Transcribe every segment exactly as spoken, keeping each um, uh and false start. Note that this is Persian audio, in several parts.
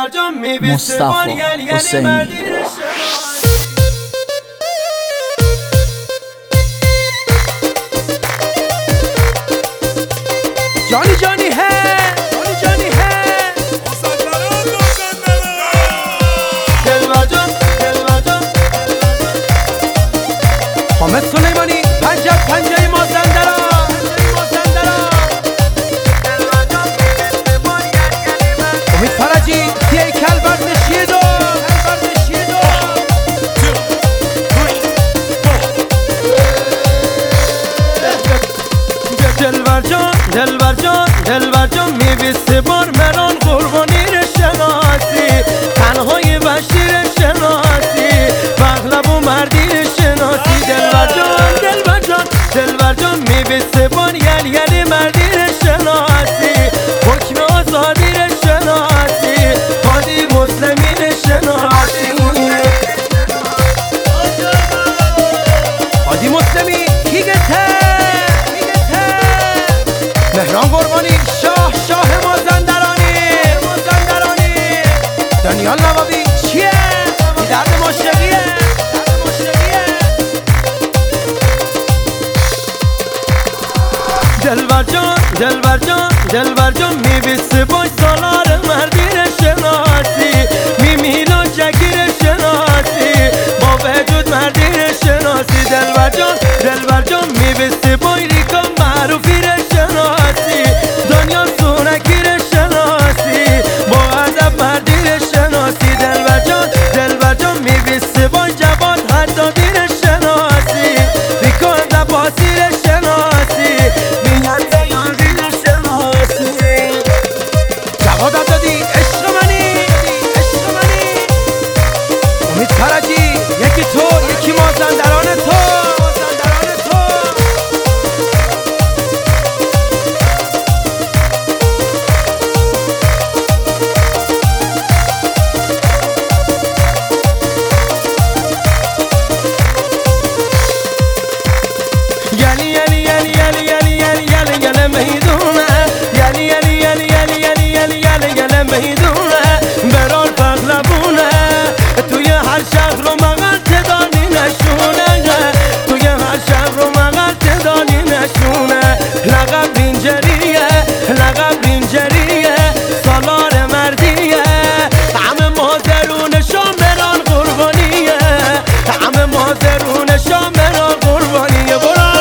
مصطفی حسینی. جانی جانی ہے جانی جانی ہے دلبر جان دلبر جان حامد سلیمانی پنجه پنجه مازندران امید فرجی تیه کلبر نشیدو دلبر جان دلبر جان دلبر جان میبیسته بار مران قربانی رو شناسی تنهای بشیر شناسی بغلب و مردی رو شناسی دلبر جان دلبر جان دلبر جان میبیسته بار یل یل مردی رو شناسی حکم آزادی رو شناسی هادی مسلمی رو شناسی هادی مسلمی کیگته مهران قربانی شاه شاه مازندرانی مازندرانی دانیال نوابی چیه؟ بی درد مشرقیه دلبر جان دلبر جان دلبر جان میبیسته باش سالار مردی رو شناسی میمیلان جگی رو شناسی با وجود مردی رو شناسی دلبر جان دلبر جان میبیسته بای ریکان معروفی رو شناسی دنیا سونکی رو شناسی با ادب مردی رو شناسی دلبر جان دلبر جان میبیسته بای جواد حدادی رو شناسی ریکان لباسی رو شناسی میاد یاری رو شناسی جواد حدادی عشق منی عشق منی امید فرجی یکی تو یکی مازندران تو مازندران تو یلی یلی یلی یلی یلی یلی یلی یلی میدونه یلی یلی یلی یلی یلی یلی یلی یلی میدونه برار بغلبونه توی هر شهر رو مغل تدانی نشونه توی هر شهر رو مغل تدانی نشونه لقب رینجریه لقب رینجریه سالار مردیه همه مادرون شامران قربانیه همه مادرون شامران قربانیه برو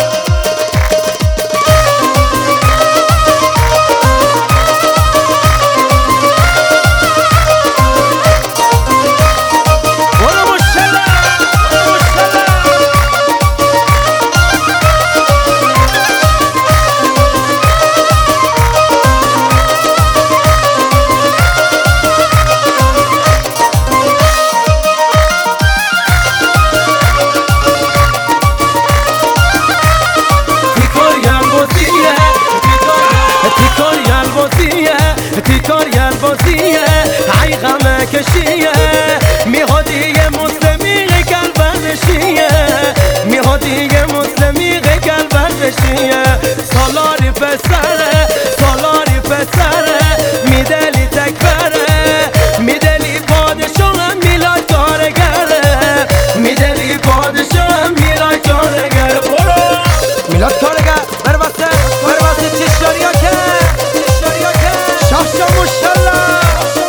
تیکار یلبازیه ای غمه کشیه میهادی مسلمی قلبر بشیه میهادی مسلمی قلبر بشیه سالاری پسره سالاری پسره میدلی تکبره میدلی پادشاه میلاد کارگره میدلی پادشاه میلاد کارگره برو میلاد کارگر بر واسه بر واسه چشاری ها که شاه شاه مشالله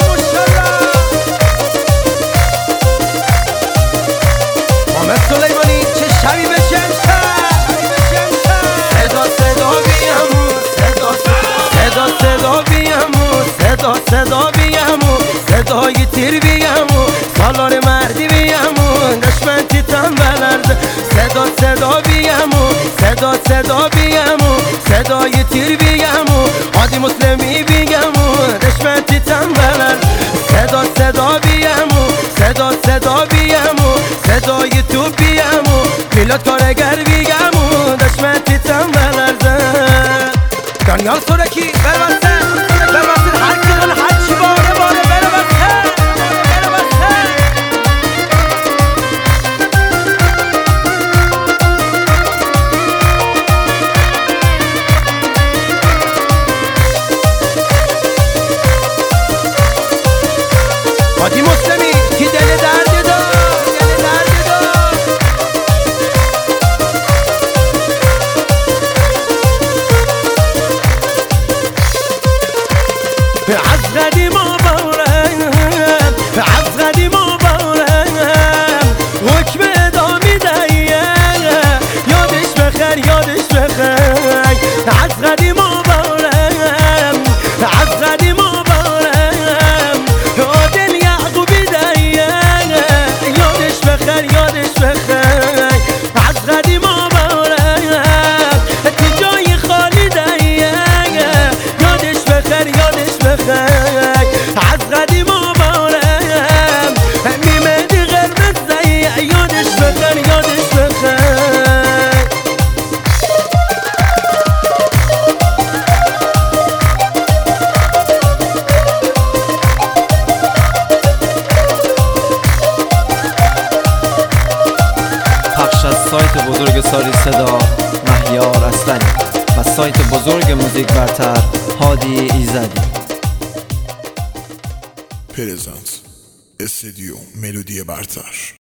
حامد سلیمانی چه شبی بشه صدا صدا بیامو صدا صدا صدا بیامو صدا صدا بیامو صدای تیر بیامو سالار مردی بیامو دشمن تیتم بلرد صدا صدا بیامو صدا صدا بیامو صدای تیر بیامو هادی مسلمی بیامو دشمن تیتم بلرد صدا صدا بیامو صدا صدا بیامو صدای تو بیامو میلاد کارگر بیامو دشمن تیتم بلرد دانیال سورکی بربسته بربسته هر کی دل هر چی باره باره بربسته بربسته قدیم آبارم میمدی قرمز زی یادش بخیر یادش بخیر پخش از سایت بزرگ ساری صدا مهیار اصلانی و سایت بزرگ موزیک برتر هادی ایزدی. پرزنت استودیو ملودی برتر.